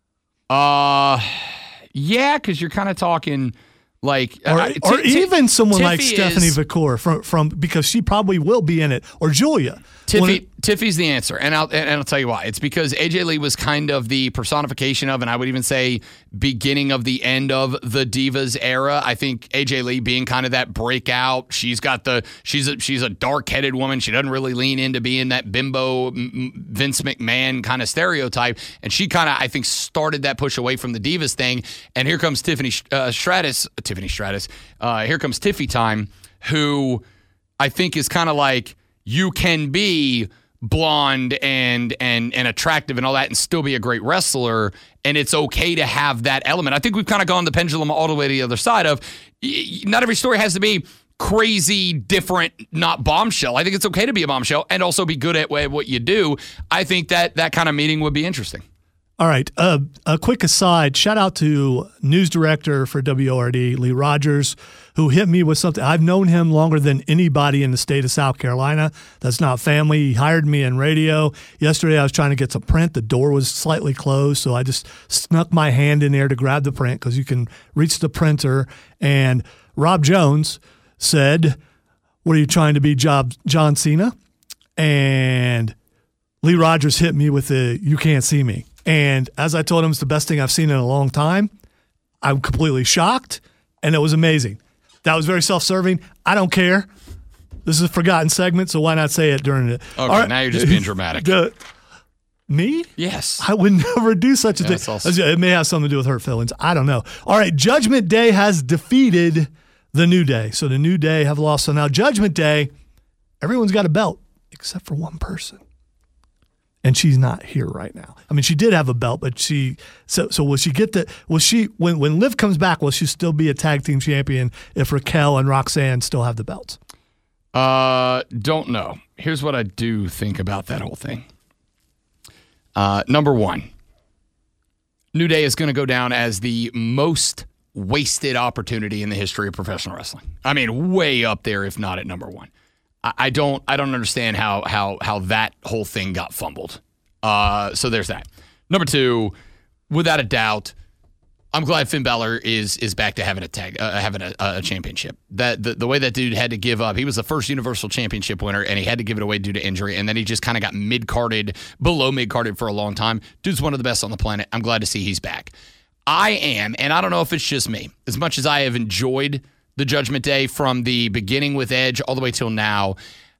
E: Uh, yeah, because you're kind of talking... Like,
D: or,
E: uh,
D: or
E: t-
D: even someone
E: Tiffy
D: like Stephanie
E: is,
D: Vicaire from from because she probably will be in it, or Julia.
E: Tiffy,
D: it,
E: Tiffy's the answer, and I'll and I'll tell you why. It's because A J Lee was kind of the personification of, and I would even say beginning of the end of the Divas era. I think A J Lee being kind of that breakout. She's got the she's a, she's a dark-headed woman. She doesn't really lean into being that bimbo Vince McMahon kind of stereotype, and she kind of I think started that push away from the Divas thing. And here comes Tiffany uh, Stratus. Tiffany Stratus. Uh, here comes Tiffy time, who I think is kind of like you can be blonde and and and attractive and all that and still be a great wrestler, and it's okay to have that element. I think we've kind of gone the pendulum all the way to the other side of not every story has to be crazy, different, not bombshell. I think it's okay to be a bombshell and also be good at what you do. I think that that kind of meeting would be interesting.
D: All right. Uh, a quick aside, shout out to news director for W O R D, Lee Rogers, who hit me with something. I've known him longer than anybody in the state of South Carolina. That's not family. He hired me in radio. Yesterday I was trying to get some print. The door was slightly closed, so I just snuck my hand in there to grab the print because you can reach the printer. And Rob Jones said, "What are you trying to be, Job John Cena?" And Lee Rogers hit me with the, "You can't see me." And as I told him, it's the best thing I've seen in a long time. I'm completely shocked, and it was amazing. That was very self-serving. I don't care. This is a forgotten segment, so why not say it during it?
E: Okay, right. Now you're just being dramatic.
D: The, me?
E: Yes.
D: I would never do such a
E: yeah,
D: thing.
E: Also-
D: it may have something to do with hurt feelings. I don't know. All right, Judgment Day has defeated the New Day. So the New Day have lost. So now Judgment Day, everyone's got a belt except for one person. And she's not here right now. I mean, she did have a belt, but she so so will she get the will she when when Liv comes back, will she still be a tag team champion if Raquel and Roxanne still have the belts?
E: Uh, don't know. Here's what I do think about that whole thing. Uh, number one, New Day is going to go down as the most wasted opportunity in the history of professional wrestling. I mean, way up there, if not at number one. I don't I don't understand how how how that whole thing got fumbled. Uh, so there's that. Number two, without a doubt, I'm glad Finn Balor is is back to having a tag uh, having a, a championship. That the, the way that dude had to give up. He was the first Universal Championship winner, and he had to give it away due to injury. And then he just kind of got mid carded, below mid carded for a long time. Dude's one of the best on the planet. I'm glad to see he's back. I am, and I don't know if it's just me. As much as I have enjoyed the Judgment Day from the beginning with Edge all the way till now,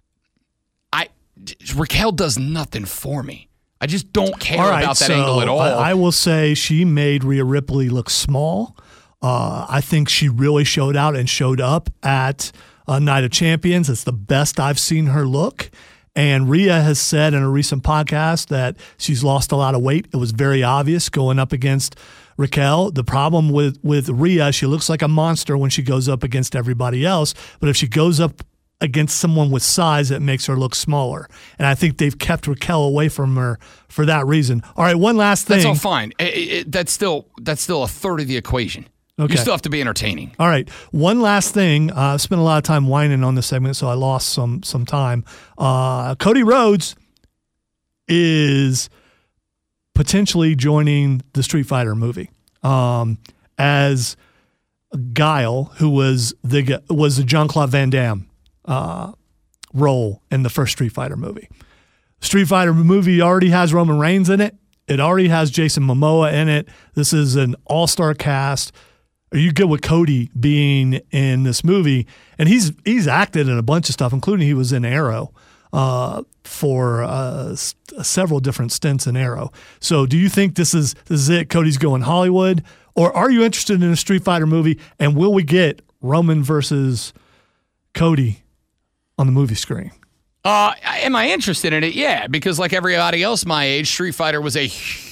E: I Raquel does nothing for me. I just don't care
D: all right,
E: about that
D: so
E: angle at all.
D: I, I will say she made Rhea Ripley look small. Uh, I think she really showed out and showed up at uh, Night of Champions. It's the best I've seen her look. And Rhea has said in a recent podcast that she's lost a lot of weight. It was very obvious going up against Raquel. The problem with, with Rhea, she looks like a monster when she goes up against everybody else. But if she goes up against someone with size, it makes her look smaller. And I think they've kept Raquel away from her for that reason. All right, one last thing.
E: That's all fine. It, it, that's still that's still a third of the equation.
D: Okay.
E: You still have to be entertaining.
D: All right. One last thing. Uh, I spent a lot of time whining on this segment, so I lost some some time. Uh, Cody Rhodes is potentially joining the Street Fighter movie um, as Guile, who was the was the Jean-Claude Van Damme uh, role in the first Street Fighter movie. Street Fighter movie already has Roman Reigns in it. It already has Jason Momoa in it. This is an all-star cast. Are you good with Cody being in this movie? And he's he's acted in a bunch of stuff, including he was in Arrow uh, for uh, s- several different stints in Arrow. So do you think this is this is it? Cody's going Hollywood? Or are you interested in a Street Fighter movie? And will we get Roman versus Cody on the movie screen?
E: Uh, am I interested in it? Yeah, because like everybody else my age, Street Fighter was a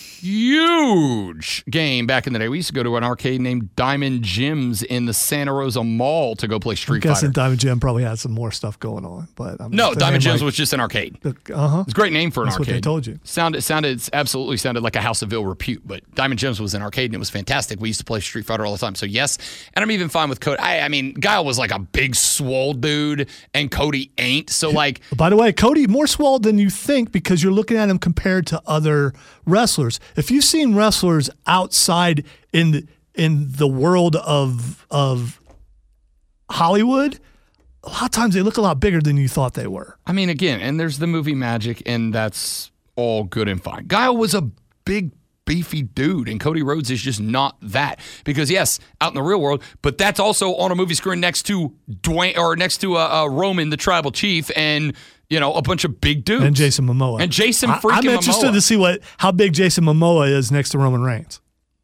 E: huge game back in the day. We used to go to an arcade named Diamond Jim's in the Santa Rosa Mall to go play Street
D: I'm guessing
E: Fighter.
D: Diamond Jim probably had some more stuff going on, but I mean,
E: No, Diamond Jim's
D: like,
E: was just an arcade.
D: Uh huh.
E: It's a great name for an
D: That's
E: arcade.
D: what they told you.
E: Sounded sounded absolutely sounded like a House of Ill repute, but Diamond Jim's was an arcade and it was fantastic. We used to play Street Fighter all the time. So yes, and I'm even fine with Cody. I, I mean, Guile was like a big swole dude, and Cody ain't. So like,
D: By the way, Cody more swole than you think because you're looking at him compared to other wrestlers. If you've seen wrestlers outside in the, in the world of of Hollywood, a lot of times they look a lot bigger than you thought they were.
E: I mean, again, and there's the movie magic, and that's all good and fine. Guile was a big, beefy dude, and Cody Rhodes is just not that. Because yes, out in the real world, but that's also on a movie screen next to Dwayne or next to uh, uh, Roman, the tribal chief, and you know a bunch of big dudes
D: And Jason Momoa.
E: and Jason
D: I,
E: freaking
D: I'm interested
E: Momoa.
D: to see what how big Jason Momoa is next to Roman Reigns.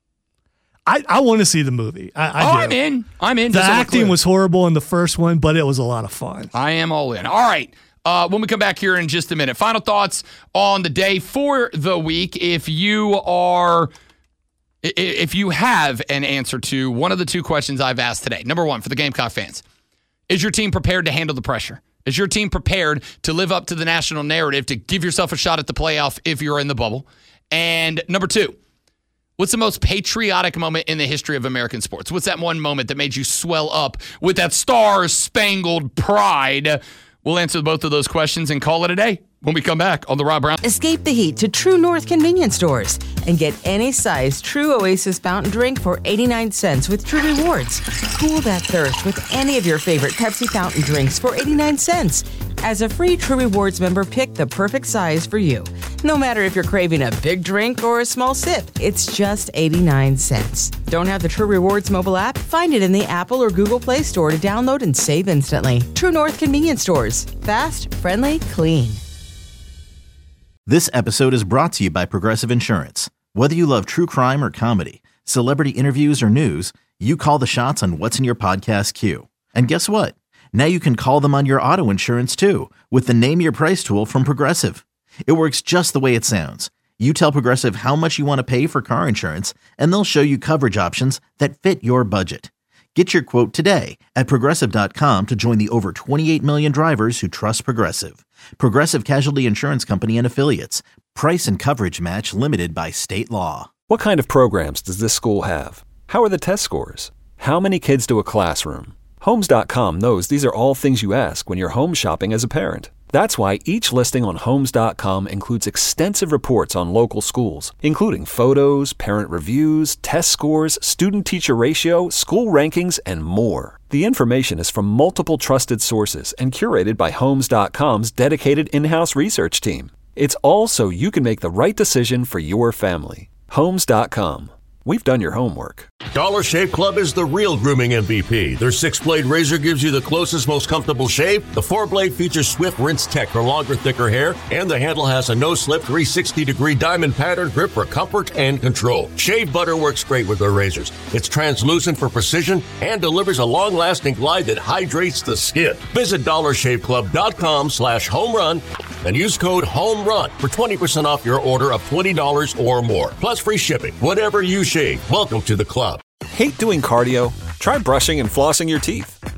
D: I, I want to see the movie. I, I
E: oh,
D: do.
E: I'm in. I'm in.
D: The
E: Just so we're
D: acting
E: clear.
D: was horrible in the first one, but it was a lot of fun.
E: I am all in. All right. Uh, when we come back here in just a minute, final thoughts on the day for the week. If you are, i- if you have an answer to one of the two questions I've asked today, number one for the Gamecock fans, is your team prepared to handle the pressure? Is your team prepared to live up to the national narrative to give yourself a shot at the playoff if you're in the bubble? And number two, what's the most patriotic moment in the history of American sports? What's that one moment that made you swell up with that star-spangled pride? We'll answer both of those questions and call it a day when we come back on the Rob Brown.
A: Escape the heat to True North convenience stores and get any size True Oasis fountain drink for eighty-nine cents with True Rewards. Cool that thirst with any of your favorite Pepsi fountain drinks for eighty-nine cents. As a free True Rewards member, pick the perfect size for you. No matter if you're craving a big drink or a small sip, it's just eighty-nine cents. Don't have the True Rewards mobile app? Find it in the Apple or Google Play Store to download and save instantly. True North convenience stores. Fast, friendly, clean.
B: This episode is brought to you by Progressive Insurance. Whether you love true crime or comedy, celebrity interviews or news, you call the shots on what's in your podcast queue. And guess what? Now you can call them on your auto insurance too with the Name Your Price tool from Progressive. It works just the way it sounds. You tell Progressive how much you want to pay for car insurance, and they'll show you coverage options that fit your budget. Get your quote today at Progressive dot com to join the over twenty-eight million drivers who trust Progressive. Progressive Casualty Insurance Company and Affiliates. Price and coverage match limited by state law.
C: What kind of programs does this school have? How are the test scores? How many kids do a classroom? Homes dot com knows these are all things you ask when you're home shopping as a parent. That's why each listing on Homes dot com includes extensive reports on local schools, including photos, parent reviews, test scores, student-teacher ratio, school rankings, and more. The information is from multiple trusted sources and curated by Homes dot com's dedicated in-house research team. It's all so you can make the right decision for your family. Homes dot com. We've done your homework.
F: Dollar Shave Club is the real grooming M V P. Their six-blade razor gives you the closest, most comfortable shave. The four-blade features Swift Rinse Tech for longer, thicker hair. And the handle has a no-slip three sixty degree diamond pattern grip for comfort and control. Shave butter works great with their razors. It's translucent for precision and delivers a long-lasting glide that hydrates the skin. Visit dollar shave club dot com slash home run and use code HOMERUN for twenty percent off your order of twenty dollars or more. Plus free shipping. Whatever you shave, welcome to the club.
C: Hate doing cardio? Try brushing and flossing your teeth.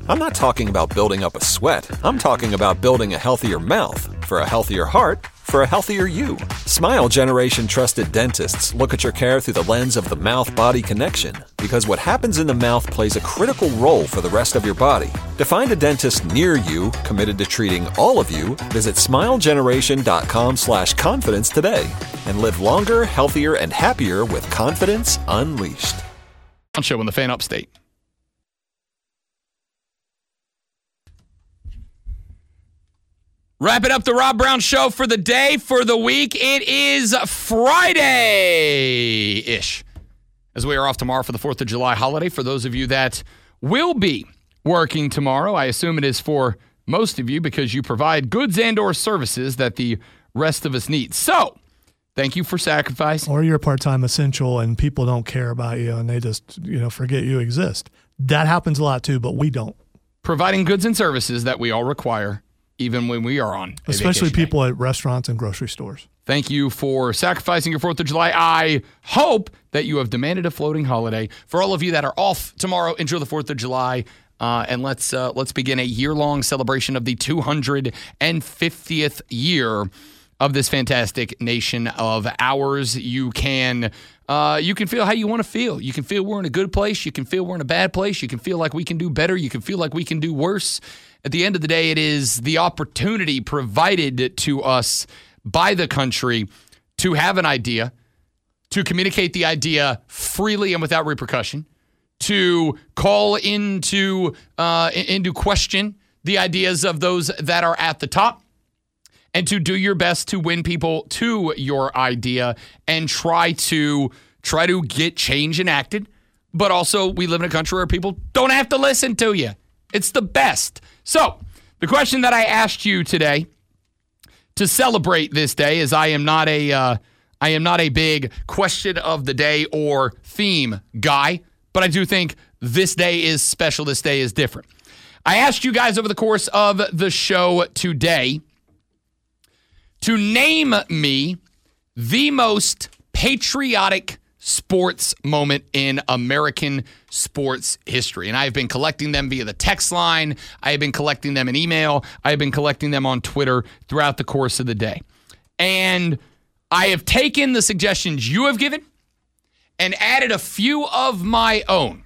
C: I'm not talking about building up a sweat. I'm talking about building a healthier mouth for a healthier heart for a healthier you. Smile Generation trusted dentists look at your care through the lens of the mouth-body connection, because what happens in the mouth plays a critical role for the rest of your body. To find a dentist near you committed to treating all of you, visit smilegeneration.com slash confidence today and live longer, healthier, and happier with confidence unleashed.
E: Show in the Fan Upstate. Wrapping up the Rob Brown Show for the day, for the week. It is Friday-ish, as we are off tomorrow for the fourth of July holiday. For those of you that will be working tomorrow, I assume it is for most of you because you provide goods and or services that the rest of us need. So, thank you for sacrificing.
D: Or you're a part-time essential and people don't care about you and they just, you know, forget you exist. That happens a lot too, but we don't.
E: Providing goods and services that we all require, even when we are on a
D: Especially
E: vacation
D: people
E: day.
D: at restaurants and grocery stores.
E: Thank you for sacrificing your fourth of July. I hope that you have demanded a floating holiday. For all of you that are off tomorrow, enjoy the fourth of July. Uh, and let's uh, let's begin a year-long celebration of the two hundred fiftieth year of this fantastic nation of ours. You can uh, you can feel how you want to feel. You can feel we're in a good place. You can feel we're in a bad place. You can feel like we can do better. You can feel like we can do worse. At the end of the day, it is the opportunity provided to us by the country to have an idea, to communicate the idea freely and without repercussion, to call into uh, into question the ideas of those that are at the top, and to do your best to win people to your idea and try to try to get change enacted. But also, we live in a country where people don't have to listen to you. It's the best. So, the question that I asked you today to celebrate this day, is I am not a uh, I am not a big question of the day or theme guy, but I do think this day is special. This day is different. I asked you guys over the course of the show today to name me the most patriotic sports moment in American sports history. And I've been collecting them via the text line. I have been collecting them in email. I have been collecting them on Twitter throughout the course of the day. And I have taken the suggestions you have given and added a few of my own.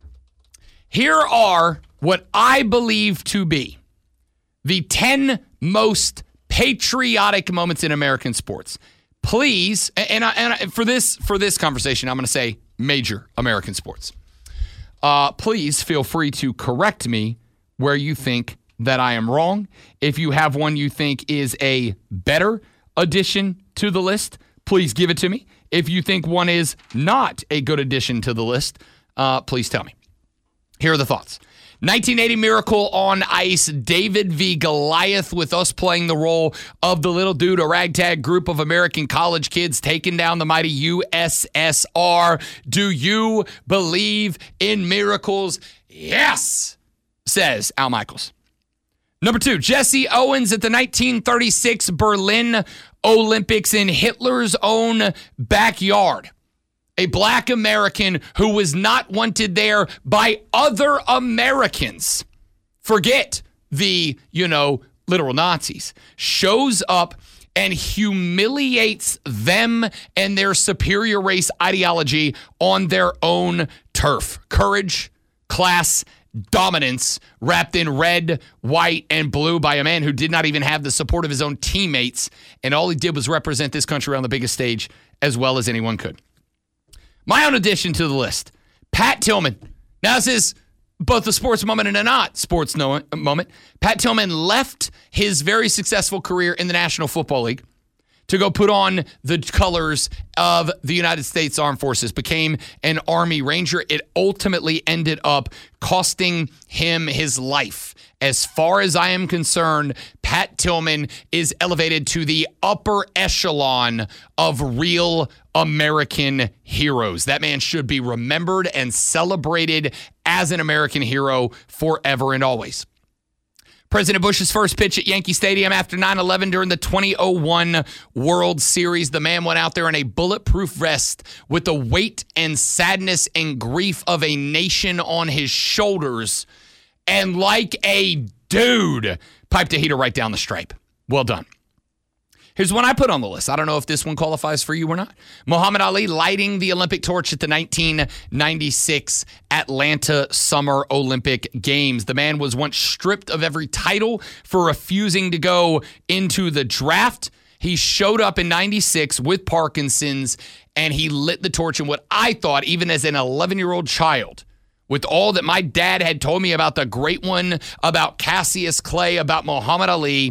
E: Here are what I believe to be the ten most patriotic moments in American sports. Please, and, I, and I, for this for this conversation, I'm going to say major American sports. Uh, please feel free to correct me where you think that I am wrong. If you have one you think is a better addition to the list, please give it to me. If you think one is not a good addition to the list, uh, please tell me. Here are the thoughts. nineteen eighty Miracle on Ice, David v. Goliath, with us playing the role of the little dude, a ragtag group of American college kids taking down the mighty U S S R. Do you believe in miracles? Yes, says Al Michaels. Number two, Jesse Owens at the nineteen thirty-six Berlin Olympics in Hitler's own backyard. A black American who was not wanted there by other Americans. Forget the, you know, literal Nazis. Shows up and humiliates them and their superior race ideology on their own turf. Courage, class, dominance wrapped in red, white, and blue by a man who did not even have the support of his own teammates. And all he did was represent this country on the biggest stage as well as anyone could. My own addition to the list, Pat Tillman. Now, this is both a sports moment and a not sports no- moment. Pat Tillman left his very successful career in the National Football League to go put on the colors of the United States Armed Forces, became an Army Ranger. It ultimately ended up costing him his life. As far as I am concerned, Pat Tillman is elevated to the upper echelon of real American heroes. That man should be remembered and celebrated as an American hero forever and always. President Bush's first pitch at Yankee Stadium after nine eleven during the two thousand one World Series. The man went out there in a bulletproof vest with the weight and sadness and grief of a nation on his shoulders and like a dude, piped a heater right down the stripe. Well done. Here's one I put on the list. I don't know if this one qualifies for you or not. Muhammad Ali lighting the Olympic torch at the nineteen ninety-six Atlanta Summer Olympic Games. The man was once stripped of every title for refusing to go into the draft. He showed up in ninety-six with Parkinson's, and he lit the torch in what I thought, even as an eleven-year-old child, with all that my dad had told me about the great one, about Cassius Clay, about Muhammad Ali,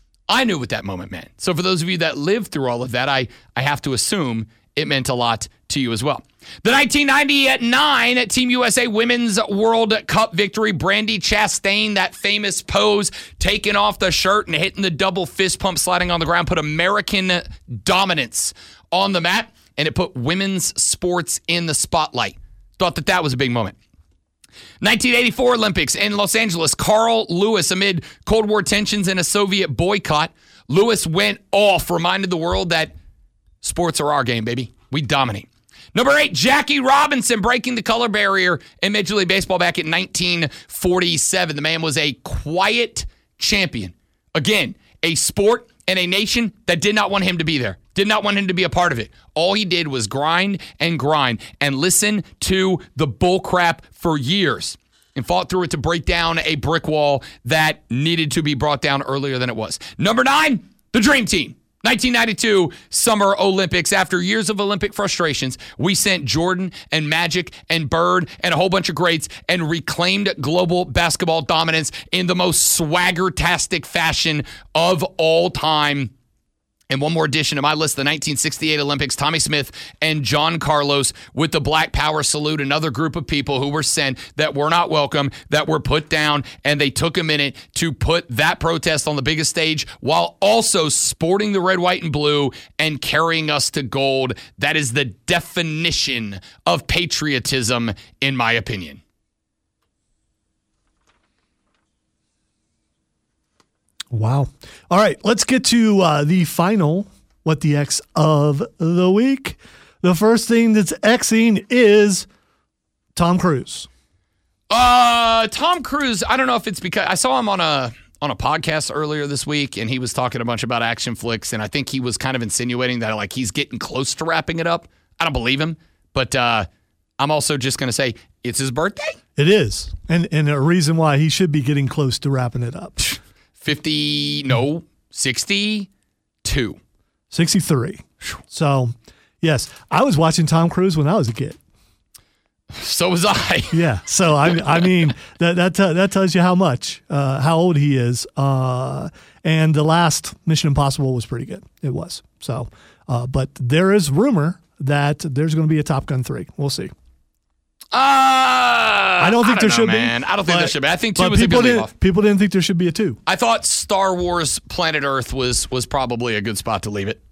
E: I knew what that moment meant. So for those of you that lived through all of that, I, I have to assume it meant a lot to you as well. The nineteen ninety-nine Team U S A Women's World Cup victory. Brandi Chastain, that famous pose, taking off the shirt and hitting the double fist pump, sliding on the ground, put American dominance on the map, and it put women's sports in the spotlight. Thought that that was a big moment. nineteen eighty-four Olympics in Los Angeles. Carl Lewis, amid Cold War tensions and a Soviet boycott, Lewis went off, reminded the world that sports are our game, baby. We dominate. Number eight, Jackie Robinson breaking the color barrier in Major League Baseball back in nineteen forty-seven. The man was a quiet champion. Again, a sport and a nation that did not want him to be there, did not want him to be a part of it. All he did was grind and grind and listen to the bullcrap for years and fought through it to break down a brick wall that needed to be brought down earlier than it was. Number nine, the Dream Team. nineteen ninety-two Summer Olympics. After years of Olympic frustrations, we sent Jordan and Magic and Bird and a whole bunch of greats and reclaimed global basketball dominance in the most swagger-tastic fashion of all time. And one more addition to my list, the nineteen sixty-eight Olympics, Tommy Smith and John Carlos with the Black Power salute, another group of people who were sent that were not welcome, that were put down, and they took a minute to put that protest on the biggest stage while also sporting the red, white, and blue and carrying us to gold. That is the definition of patriotism, in my opinion.
D: Wow. All right, let's get to uh, the final What the X of the week. The first thing that's Xing is Tom Cruise.
E: Uh, Tom Cruise, I don't know if it's because I saw him on a on a podcast earlier this week, and he was talking a bunch about action flicks, and I think he was kind of insinuating that like he's getting close to wrapping it up. I don't believe him, but uh, I'm also just going to say it's his birthday.
D: It is, and and a reason why he should be getting close to wrapping it up.
E: fifty, no, sixty-two.
D: sixty-three. So, yes, I was watching Tom Cruise when I was a kid.
E: So was I.
D: Yeah. So, I I mean, that that, t- that tells you how much, uh, how old he is. Uh, and the last Mission Impossible was pretty good. It was. So, uh, but there is rumor that there's going to be a Top Gun three. We'll see.
E: Uh, I
D: don't think
E: I don't
D: there
E: know,
D: should
E: man.
D: be.
E: I don't think
D: but,
E: there should be. I think two
D: but
E: was a
D: people
E: good
D: didn't,
E: leave-off.
D: People didn't think there should be a two.
E: I thought Star Wars Planet Earth was was probably a good spot to leave it.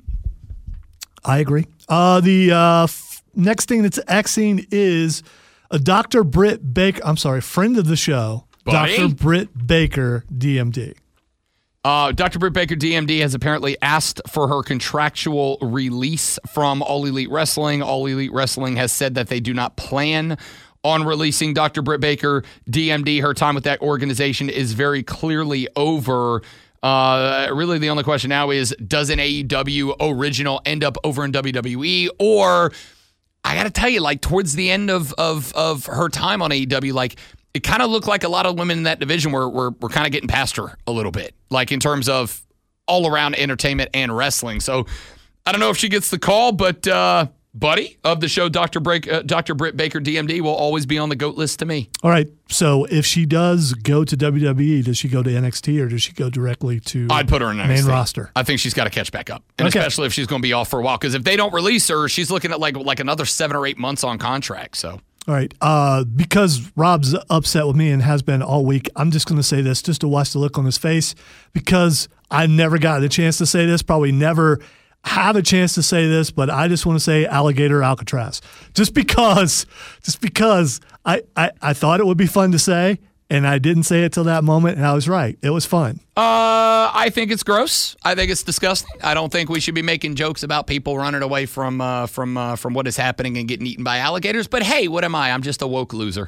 D: I agree. Uh, the uh, f- next thing that's Xing is a Doctor Britt Baker. I'm sorry, friend of the show,
E: Buddy?
D: Doctor Britt Baker, D M D.
E: Uh, Doctor Britt Baker, D M D, has apparently asked for her contractual release from All Elite Wrestling. All Elite Wrestling has said that they do not plan on releasing Doctor Britt Baker, D M D. Her time with that organization is very clearly over. Uh, really, the only question now is, does an A E W original end up over in W W E? Or, I got to tell you, like, towards the end of, of, of her time on A E W, like, it kind of looked like a lot of women in that division were, were, were kind of getting past her a little bit, like in terms of all-around entertainment and wrestling. So, I don't know if she gets the call, but uh, buddy of the show, Doctor Break, uh, Doctor Britt Baker, D M D, will always be on the GOAT list to me.
D: All right. So if she does go to W W E, does she go to N X T or does she go directly to
E: I'd put her in N X T.
D: main roster?
E: I think she's got to catch back up, and
D: Okay.
E: especially if she's going to be off for a while. Because if they don't release her, she's looking at like like another seven or eight months on contract. So.
D: All right. Uh, because Rob's upset with me and has been all week, I'm just going to say this just to watch the look on his face, because I never got the chance to say this, probably never have a chance to say this, but I just want to say Alligator Alcatraz. Just because, just because I, I, I thought it would be fun to say, and I didn't say it till that moment, and I was right. It was fun.
E: Uh, I think it's gross. I think it's disgusting. I don't think we should be making jokes about people running away from uh, from uh, from what is happening and getting eaten by alligators. But hey, what am I? I'm just a woke loser.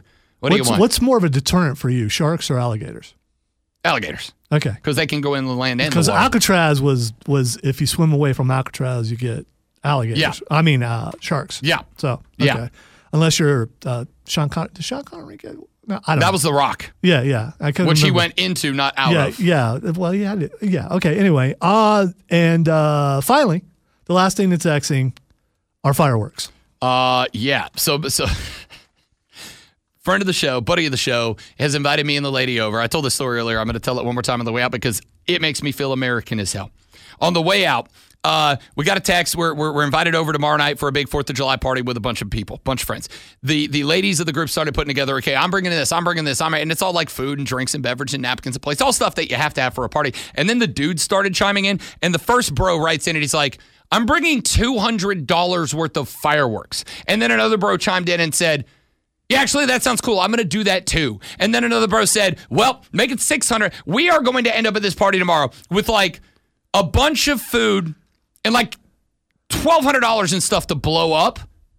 E: What do
D: what's,
E: you want?
D: What's more of a deterrent for you, sharks or alligators?
E: Alligators.
D: Okay.
E: Because they can go in the land and the
D: Because
E: water.
D: Alcatraz was, was if you swim away from Alcatraz, you get alligators.
E: Yeah.
D: I mean, uh, sharks.
E: Yeah.
D: So, okay.
E: Yeah.
D: Unless you're uh, Sean Connery. Did Sean Connery get No, I don't
E: that
D: know.
E: was The Rock.
D: Yeah, yeah. I couldn't
E: Which
D: remember.
E: he went into, not out
D: yeah,
E: of.
D: Yeah, Well, yeah. Yeah. Okay. Anyway. Uh, and uh, finally, the last thing that's Xing are fireworks.
E: Uh, yeah. So, so friend of the show, buddy of the show, has invited me and the lady over. I told this story earlier. I'm going to tell it one more time on the way out because it makes me feel American as hell. On the way out, uh, we got a text. We're, we're we're invited over tomorrow night for a big Fourth of July party with a bunch of people, bunch of friends. The the ladies of the group started putting together, okay, I'm bringing this, I'm bringing this, I'm and it's all like food and drinks and beverage and napkins and plates, all stuff that you have to have for a party. And then the dudes started chiming in, and the first bro writes in and he's like, I'm bringing two hundred dollars worth of fireworks. And then another bro chimed in and said, yeah, actually, that sounds cool. I'm going to do that too. And then another bro said, well, make it six hundred dollars. We are going to end up at this party tomorrow with like a bunch of food and like twelve hundred dollars and stuff to blow up.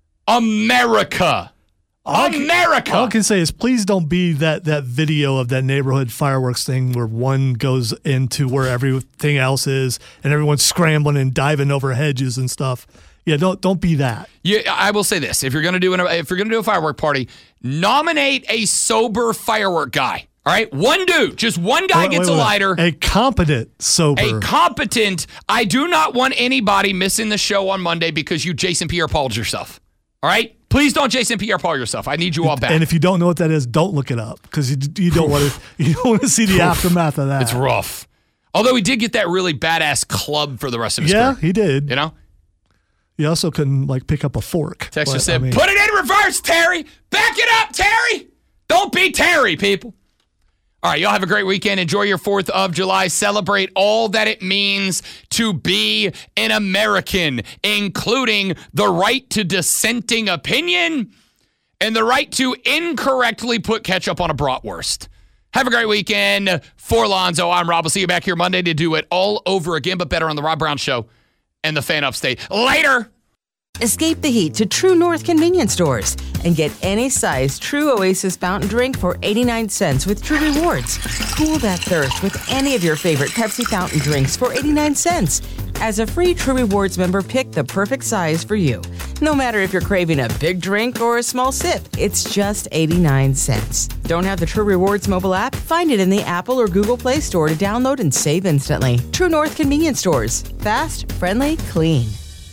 E: America.
D: All I can-
E: America.
D: All I can say is please don't be that that video of that neighborhood fireworks thing where one goes into where everything else is and everyone's scrambling and diving over hedges and stuff. Yeah, don't don't be that.
E: Yeah, I will say this: if you're gonna do an, if you're gonna do a firework party, nominate a sober firework guy. All right, one dude, just one guy
D: Wait,
E: gets
D: wait,
E: a
D: wait.
E: lighter.
D: A competent sober.
E: A competent. I do not want anybody missing the show on Monday because you Jason Pierre-Paul'd yourself. All right, please don't Jason Pierre-Paul yourself. I need you all back.
D: And if you don't know what that is, don't look it up because you you don't want to you don't want to see the aftermath of that.
E: It's rough. Although he did get that really badass club for the rest of his
D: Yeah,
E: career.
D: he did.
E: You know.
D: He also couldn't like pick up a fork.
E: Texas
D: But,
E: said,
D: I mean,
E: put it in reverse, Terry. Back it up, Terry. Don't be Terry, people. All right, y'all have a great weekend. Enjoy your fourth of July. Celebrate all that it means to be an American, including the right to dissenting opinion and the right to incorrectly put ketchup on a bratwurst. Have a great weekend. For Lonzo, I'm Rob. We'll see you back here Monday to do it all over again, but better on The Rob Brown Show and the Fan Upstate. Later.
A: Escape the heat to True North convenience stores and get any size True Oasis fountain drink for eighty-nine cents with True Rewards. Cool that thirst with any of your favorite Pepsi fountain drinks for eighty-nine cents. As a free True Rewards member, pick the perfect size for you. No matter if you're craving a big drink or a small sip, it's just eighty-nine cents. Don't have the True Rewards mobile app? Find it in the Apple or Google Play Store to download and save instantly. True North convenience stores. Fast, friendly, clean.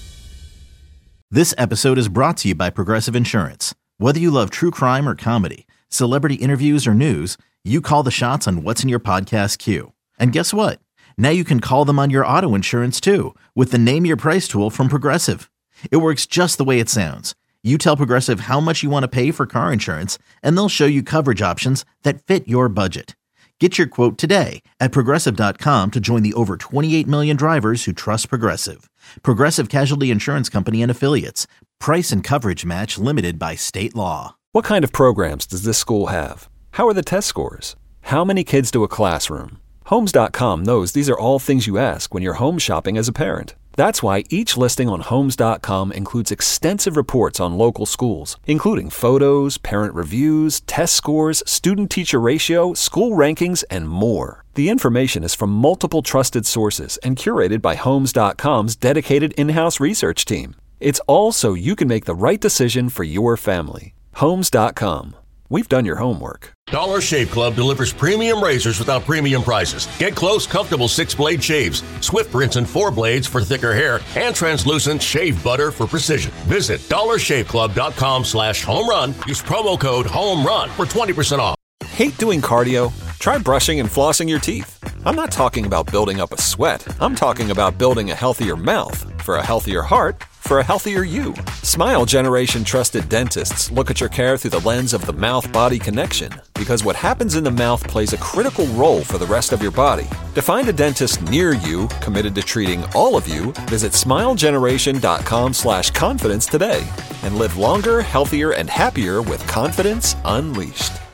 B: This episode is brought to you by Progressive Insurance. Whether you love true crime or comedy, celebrity interviews or news, you call the shots on what's in your podcast queue. And guess what? Now you can call them on your auto insurance too with the Name Your Price tool from Progressive. It works just the way it sounds. You tell Progressive how much you want to pay for car insurance, and they'll show you coverage options that fit your budget. Get your quote today at Progressive dot com to join the over twenty-eight million drivers who trust Progressive. Progressive Casualty Insurance Company and Affiliates. Price and coverage match limited by state law.
C: What kind of programs does this school have? How are the test scores? How many kids do a classroom? Homes dot com knows these are all things you ask when you're home shopping as a parent. That's why each listing on Homes dot com includes extensive reports on local schools, including photos, parent reviews, test scores, student-teacher ratio, school rankings, and more. The information is from multiple trusted sources and curated by Homes dot com's dedicated in-house research team. It's all so you can make the right decision for your family. Homes dot com. We've done your homework.
F: Dollar Shave Club delivers premium razors without premium prices. Get close, comfortable six-blade shaves, swift rinse and four blades for thicker hair, and translucent shave butter for precision. Visit dollar shave club dot com slash home run. Use promo code HOMERUN for twenty percent off.
C: Hate doing cardio? Try brushing and flossing your teeth. I'm not talking about building up a sweat. I'm talking about building a healthier mouth for a healthier heart for a healthier you. Smile Generation trusted dentists look at your care through the lens of the mouth-body connection because what happens in the mouth plays a critical role for the rest of your body. To find a dentist near you committed to treating all of you, visit smile generation dot com slash confidence today and live longer, healthier, and happier with confidence unleashed.